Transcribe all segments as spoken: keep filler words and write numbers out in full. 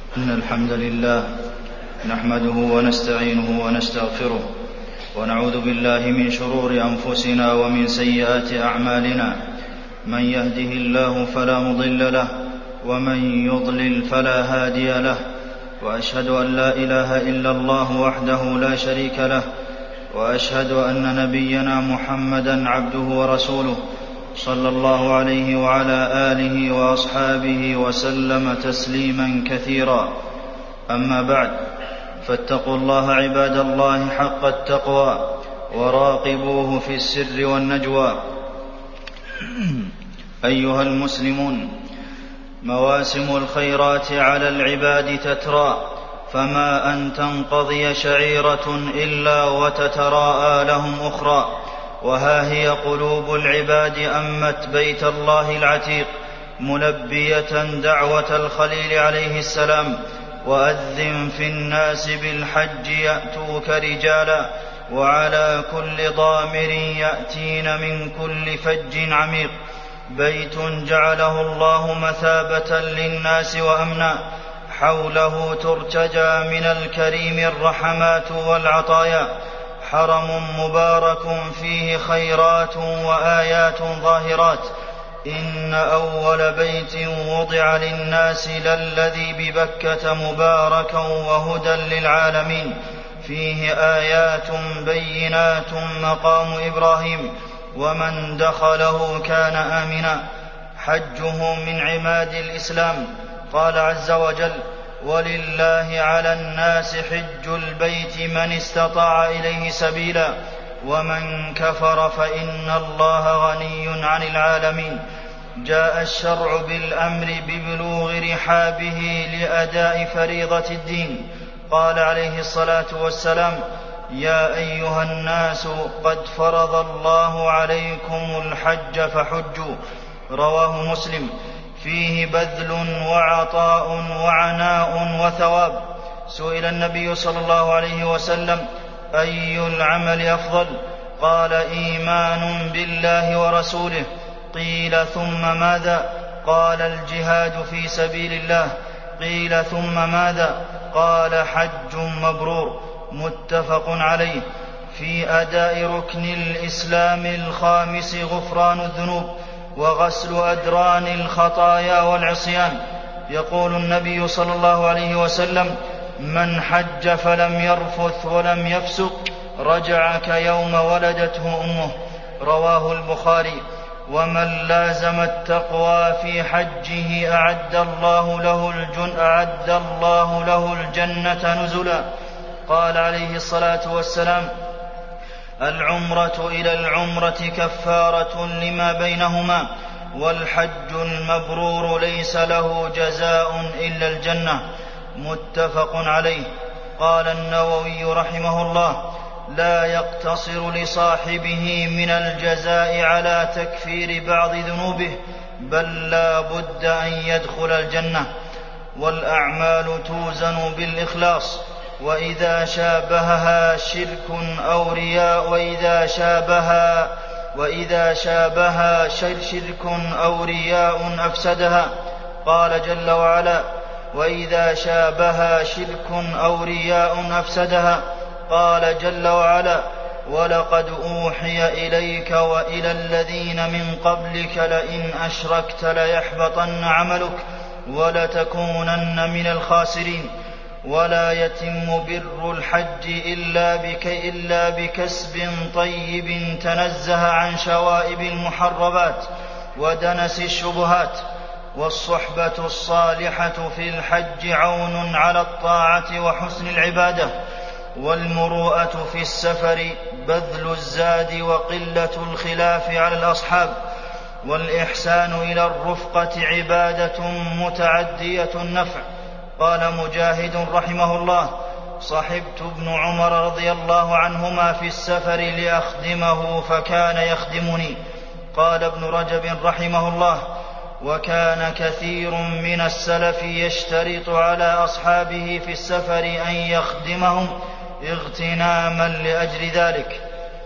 إن الحمد لله نحمده ونستعينه ونستغفره ونعوذ بالله من شرور أنفسنا ومن سيئات أعمالنا. من يهده الله فلا مضل له ومن يضلل فلا هادي له، وأشهد أن لا إله إلا الله وحده لا شريك له، وأشهد أن نبينا محمدا عبده ورسوله صلى الله عليه وعلى آله وأصحابه وسلم تسليما كثيرا. أما بعد، فاتقوا الله عباد الله حق التقوى وراقبوه في السر والنجوى. أيها المسلمون، مواسم الخيرات على العباد تترى، فما أن تنقضي شعيرة إلا وتتراءى لهم أخرى. وها هي قلوب العباد أمت بيت الله العتيق ملبية دعوة الخليل عليه السلام: وأذن في الناس بالحج يأتوك رجالا وعلى كل ضامر يأتين من كل فج عميق. بيت جعله الله مثابة للناس وأمنا، حوله ترتجى من الكريم الرحمات والعطايا. حرم مبارك فيه خيرات وآيات ظاهرات. إن أول بيت وضع للناس للذي ببكة مباركا وهدى للعالمين، فيه آيات بينات مقام إبراهيم، ومن دخله كان آمنا. حجه من عماد الإسلام. قال عز وجل: ولله على الناس حج البيت من استطاع إليه سبيلا، ومن كفر فإن الله غني عن العالمين. جاء الشرع بالأمر ببلوغ رحابه لأداء فريضة الدين. قال عليه الصلاة والسلام: يا أيها الناس قد فرض الله عليكم الحج فحجوا. رواه مسلم. فيه بذل وعطاء وعناء وثواب. سئل النبي صلى الله عليه وسلم: أي العمل أفضل؟ قال: إيمان بالله ورسوله. قيل: ثم ماذا؟ قال: الجهاد في سبيل الله. قيل: ثم ماذا؟ قال: حج مبرور. متفق عليه. في أداء ركن الإسلام الخامس غفران الذنوب وغسل أدران الخطايا والعصيان. يقول النبي صلى الله عليه وسلم: من حج فلم يرفث ولم يفسق رجع كيوم ولدته أمه. رواه البخاري. ومن لازم التقوى في حجه أعد الله له الجن أعد الله له الجنة نزلا. قال عليه الصلاة والسلام: العمرة إلى العمرة كفارة لما بينهما، والحج المبرور ليس له جزاء إلا الجنة. متفق عليه. قال النووي رحمه الله: لا يقتصر لصاحبه من الجزاء على تكفير بعض ذنوبه، بل لا بد أن يدخل الجنة. والأعمال توزن بالإخلاص، وإذا شابهها شرك أو رياء وإذا شابها وإذا شابها شرك أو رياء أفسدها. قال جل وعلا: وإذا شابها شرك أو رياء أفسدها. قال جل وعلا: ولقد أوحي إليك وإلى الذين من قبلك لئن أشركت ليحبطن عملك ولتكونن من الخاسرين. ولا يتم بر الحج إلا, بك إلا بكسب طيب تنزه عن شوائب المحرمات ودنس الشبهات. والصحبة الصالحة في الحج عون على الطاعة وحسن العبادة. والمروءة في السفر بذل الزاد وقلة الخلاف على الأصحاب. والإحسان إلى الرفقة عبادة متعدية النفع. قال مجاهد رحمه الله: صحبت ابن عمر رضي الله عنهما في السفر لأخدمه فكان يخدمني. قال ابن رجب رحمه الله: وكان كثير من السلف يشترط على أصحابه في السفر أن يخدمهم اغتناما لأجل ذلك.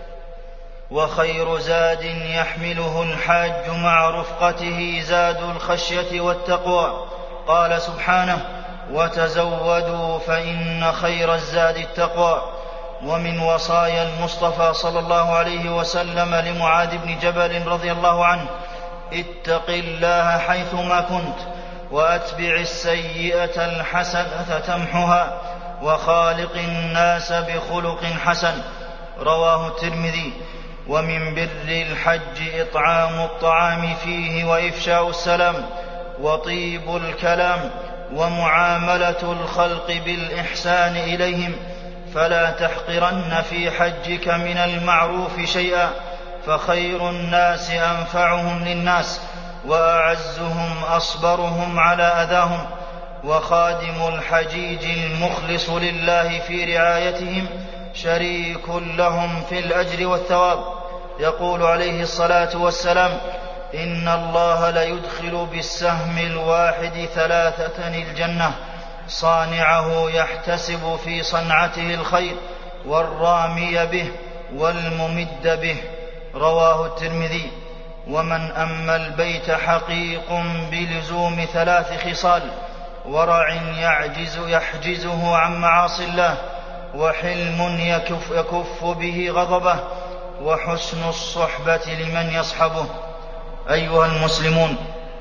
وخير زاد يحمله الحاج مع رفقته زاد الخشية والتقوى. قال سبحانه: وتزودوا فإن خير الزاد التقوى. ومن وصايا المصطفى صلى الله عليه وسلم لمعاذ بن جبل رضي الله عنه: اتق الله حيثما كنت وأتبع السيئة الحسنة تمحها وخالق الناس بخلق حسن. رواه الترمذي. ومن بر الحج إطعام الطعام فيه وإفشاء السلام وطيب الكلام ومعاملة الخلق بالإحسان إليهم، فلا تحقرن في حجك من المعروف شيئا، فخير الناس أنفعهم للناس وأعزهم أصبرهم على أذاهم. وخادم الحجيج المخلص لله في رعايتهم شريك لهم في الأجر والثواب. يقول عليه الصلاة والسلام: إن الله ليدخل بالسهم الواحد ثلاثة الجنة، صانعه يحتسب في صنعته الخير، والرامي به، والممد به. رواه الترمذي. ومن أما البيت حقيق بلزوم ثلاث خصال: ورع يعجز يحجزه عن معاصي الله، وحلم يكف, يكف به غضبه، وحسن الصحبة لمن يصحبه. أيها المسلمون،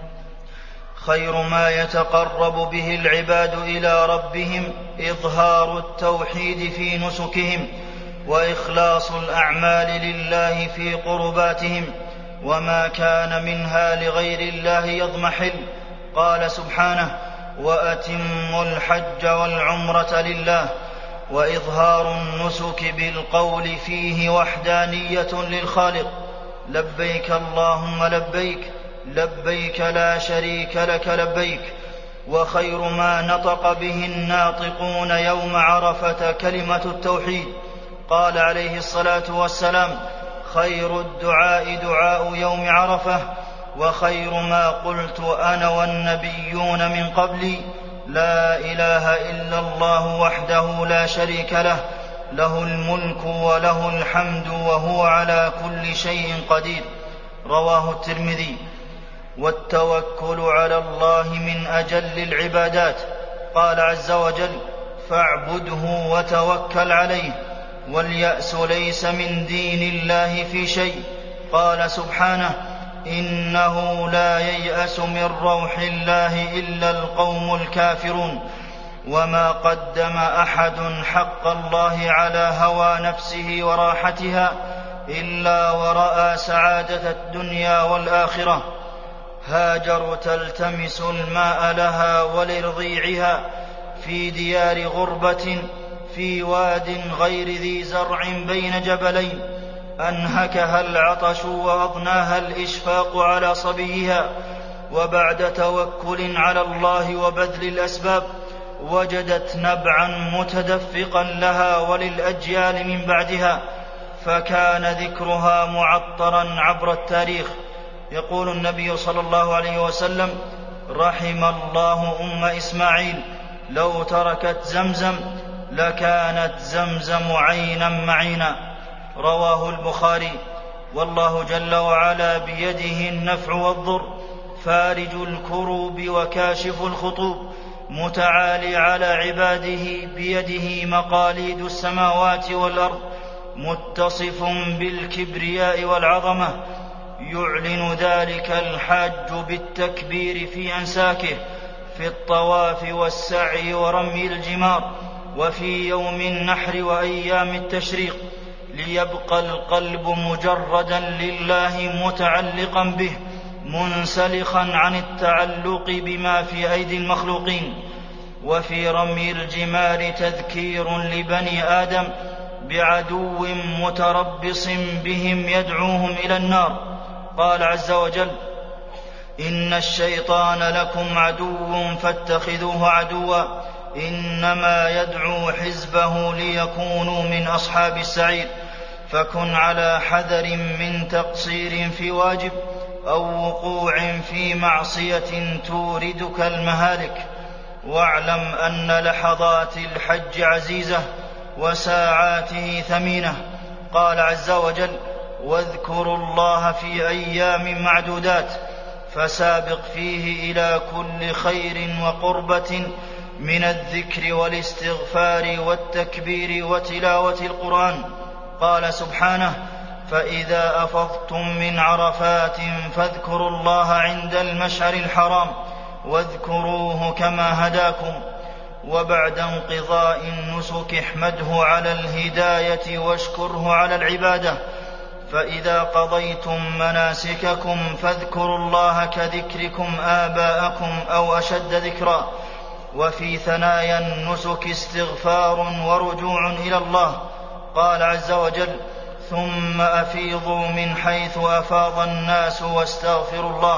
خير ما يتقرب به العباد إلى ربهم إظهار التوحيد في نسكهم، وإخلاص الأعمال لله في قرباتهم، وما كان منها لغير الله يضمحل. قال سبحانه: وأتموا الحج والعمرة لله. وإظهار النسك بالقول فيه وحدانية للخالق: لبيك اللهم لبيك، لبيك لا شريك لك لبيك. وخير ما نطق به الناطقون يوم عرفة كلمة التوحيد. قال عليه الصلاة والسلام: خير الدعاء دعاء يوم عرفة، وخير ما قلت أنا والنبيون من قبلي: لا إله إلا الله وحده لا شريك له، له الملك وله الحمد وهو على كل شيء قدير. رواه الترمذي. والتوكل على الله من أجل العبادات. قال عز وجل: فاعبده وتوكل عليه. واليأس ليس من دين الله في شيء. قال سبحانه: إنه لا ييأس من روح الله إلا القوم الكافرون. وما قدم أحد حق الله على هوى نفسه وراحتها إلا ورأى سعادة الدنيا والآخرة. هاجر تلتمس الماء لها ولرضيعها في ديار غربة في واد غير ذي زرع بين جبلين، أنهكها العطش وأضناها الإشفاق على صبيها. وبعد توكل على الله وبذل الأسباب وجدت نبعا متدفقا لها وللأجيال من بعدها، فكان ذكرها معطرا عبر التاريخ. يقول النبي صلى الله عليه وسلم: رحم الله أم إسماعيل، لو تركت زمزم لكانت زمزم عينا معينا. رواه البخاري. والله جل وعلا بيده النفع والضر، فارج الكروب وكاشف الخطوب، متعالي على عباده، بيده مقاليد السماوات والأرض، متصف بالكبرياء والعظمة، يعلن ذلك الحاج بالتكبير في أنساكه، في الطواف والسعي ورمي الجمار، وفي يوم النحر وأيام التشريق، ليبقى القلب مجردا لله متعلقا به، منسلخا عن التعلق بما في أيدي المخلوقين. وفي رمي الجمار تذكير لبني آدم بعدو متربص بهم يدعوهم إلى النار. قال عز وجل: إن الشيطان لكم عدو فاتخذوه عدوا، إنما يدعو حزبه ليكونوا من أصحاب السعير. فكن على حذر من تقصير في واجب أو وقوع في معصية توردك المهالك. واعلم أن لحظات الحج عزيزة وساعاته ثمينة. قال عز وجل: واذكروا الله في أيام معدودات، فسابق فيه إلى كل خير وقربة من الذكر والاستغفار والتكبير وتلاوة القرآن. قال سبحانه: فإذا أفضتم من عرفات فاذكروا الله عند المشعر الحرام واذكروه كما هداكم. وبعد انقضاء النسك احمده على الهداية واشكره على العبادة. فإذا قضيتم مناسككم فاذكروا الله كذكركم آباءكم أو أشد ذكرا. وفي ثنايا النسك استغفار ورجوع إلى الله. قال عز وجل: ثم أفيضوا من حيث أفاض الناس واستغفروا الله.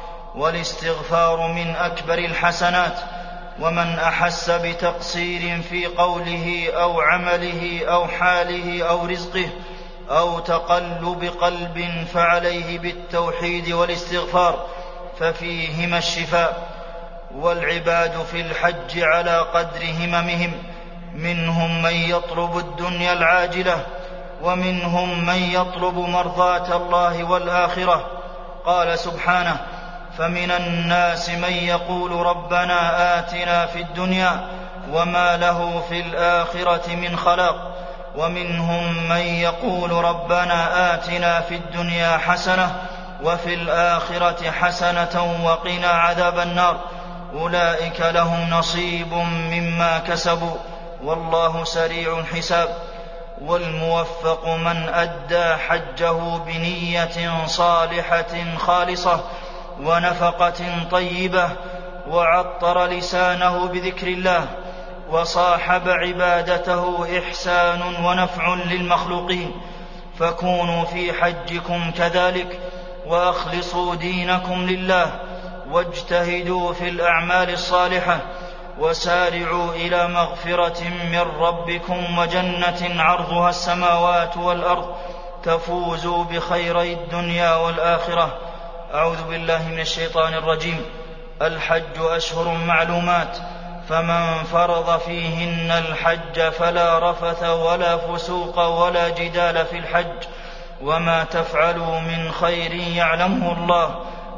والاستغفار من أكبر الحسنات. ومن أحس بتقصير في قوله أو عمله أو حاله أو رزقه أو تقلب قلب فعليه بالتوحيد والاستغفار ففيهما الشفاء. والعباد في الحج على قدر هممهم، منهم من يطلب الدنيا العاجلة ومنهم من يطلب مرضاة الله والآخرة. قال سبحانه: فمن الناس من يقول ربنا آتنا في الدنيا وما له في الآخرة من خلاق. ومنهم من يقول ربنا آتنا في الدنيا حسنة وفي الآخرة حسنة وقنا عذاب النار. أولئك لهم نصيب مما كسبوا والله سريع الحساب. والموفق من أدى حجه بنية صالحة خالصة ونفقة طيبة وعطر لسانه بذكر الله وصاحب عبادته إحسان ونفع للمخلوقين. فكونوا في حجكم كذلك وأخلصوا دينكم لله واجتهدوا في الأعمال الصالحة وسارعوا إلى مغفرة من ربكم وجنة عرضها السماوات والأرض تفوزوا بخيري الدنيا والآخرة. أعوذ بالله من الشيطان الرجيم. الحج أشهر معلومات، فمن فرض فيهن الحج فلا رفث ولا فسوق ولا جدال في الحج. وما تفعلوا من خير يعلمه الله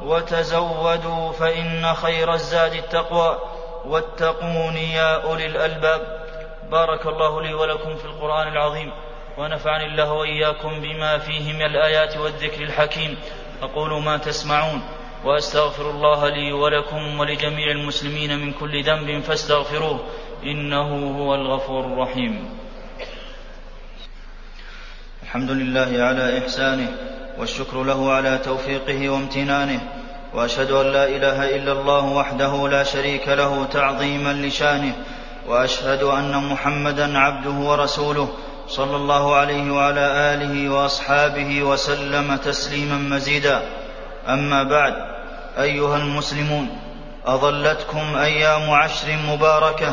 وتزودوا فإن خير الزاد التقوى واتقون يا أولي الألباب. بارك الله لي ولكم في القرآن العظيم ونفعني الله وإياكم بما فيه من الآيات والذكر الحكيم. أقول ما تسمعون وأستغفر الله لي ولكم ولجميع المسلمين من كل ذنب فاستغفروه إنه هو الغفور الرحيم. الحمد لله على إحسانه والشكر له على توفيقه وامتنانه، وأشهد أن لا إله إلا الله وحده لا شريك له تعظيما لشانه، وأشهد أن محمدا عبده ورسوله صلى الله عليه وعلى آله وأصحابه وسلم تسليما مزيدا. أما بعد، أيها المسلمون، أظلتكم أيام عشر مباركة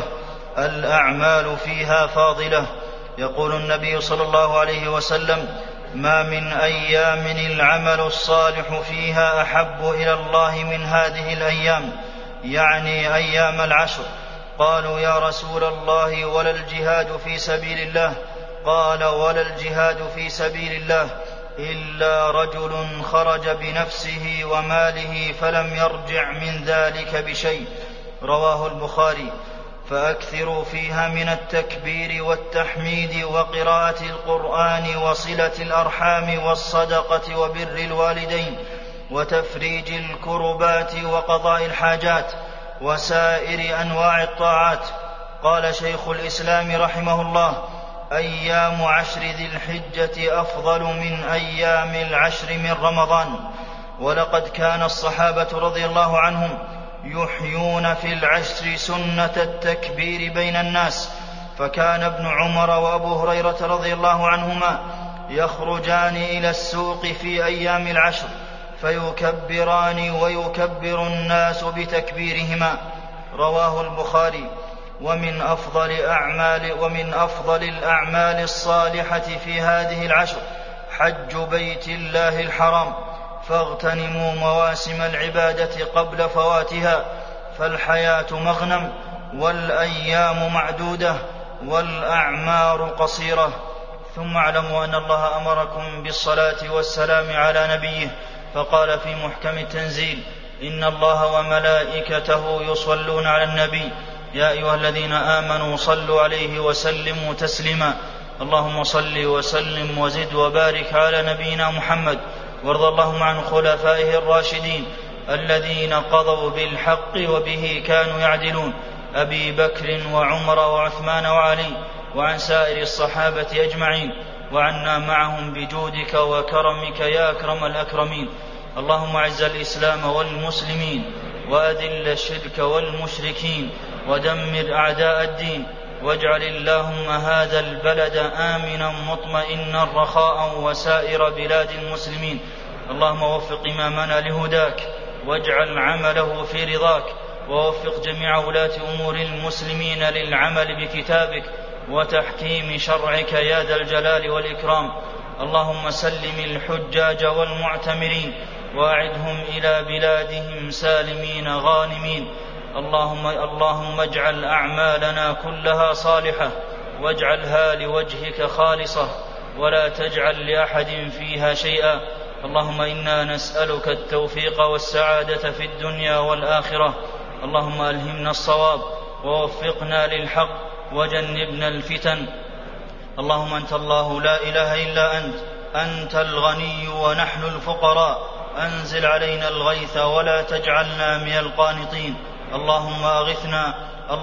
الأعمال فيها فاضلة. يقول النبي صلى الله عليه وسلم: ما من أيام العمل الصالح فيها أحب إلى الله من هذه الأيام، يعني أيام العشر. قالوا: يا رسول الله ولا الجهاد في سبيل الله؟ قال: ولا الجهاد في سبيل الله إلا رجل خرج بنفسه وماله فلم يرجع من ذلك بشيء. رواه البخاري. فأكثروا فيها من التكبير والتحميد وقراءة القرآن وصلة الأرحام والصدقة وبر الوالدين وتفريج الكربات وقضاء الحاجات وسائر أنواع الطاعات. قال شيخ الإسلام رحمه الله: أيام عشر ذي الحجة أفضل من أيام العشر من رمضان. ولقد كان الصحابة رضي الله عنهم يحيون في العشر سنة التكبير بين الناس، فكان ابن عمر وأبو هريرة رضي الله عنهما يخرجان إلى السوق في أيام العشر فيكبران ويكبر الناس بتكبيرهما. رواه البخاري. ومن أفضل أعمال ومن أفضل الأعمال الصالحة في هذه العشر حج بيت الله الحرام، فاغتنموا مواسم العبادة قبل فواتها، فالحياة مغنم والأيام معدودة والأعمار قصيرة. ثم اعلموا أن الله أمركم بالصلاة والسلام على نبيه، فقال في محكم التنزيل: إن الله وملائكته يصلون على النبي يا أيها الذين آمنوا صلوا عليه وسلموا تسليما. اللهم صل وسلم وزد وبارك على نبينا محمد، وارض اللهم عن خلفائه الراشدين الذين قضوا بالحق وبه كانوا يعدلون، أبي بكر وعمر وعثمان وعلي، وعن سائر الصحابة أجمعين، وعنا معهم بجودك وكرمك يا أكرم الأكرمين. اللهم أعز الإسلام والمسلمين، وأذل الشرك والمشركين، ودمر أعداء الدين، واجعل اللهم هذا البلد آمنا مطمئنا رخاء وسائر بلاد المسلمين. اللهم وفق إمامنا لهداك، واجعل عمله في رضاك، ووفق جميع ولاة أمور المسلمين للعمل بكتابك وتحكيم شرعك يا ذا الجلال والإكرام. اللهم سلم الحجاج والمعتمرين، وأعدهم إلى بلادهم سالمين غانمين. اللهم, اللهم اجعل أعمالنا كلها صالحة، واجعلها لوجهك خالصة، ولا تجعل لأحد فيها شيئا. اللهم إنا نسألك التوفيق والسعادة في الدنيا والآخرة. اللهم ألهمنا الصواب، ووفقنا للحق، وجنبنا الفتن. اللهم أنت الله لا إله إلا أنت، أنت الغني ونحن الفقراء، أنزل علينا الغيث ولا تجعلنا من القانطين. اللهم أغثنا،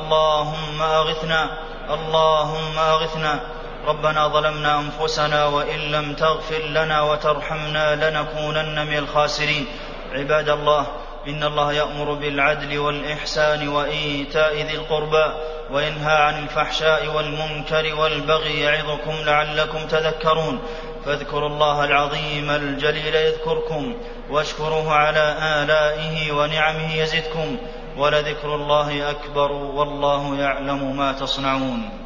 اللهم أغثنا، اللهم أغثنا. ربنا ظلمنا أنفسنا، وإن لم تغفر لنا وترحمنا لنكونن من الخاسرين. عباد الله، إن الله يأمر بالعدل والإحسان وإيتاء ذي القربى، وينهى عن الفحشاء والمنكر والبغي، يعظكم لعلكم تذكرون. فاذكروا الله العظيم الجليل يذكركم، واشكروه على آلائه ونعمه يزدكم، ولذكر الله أكبر، والله يعلم ما تصنعون.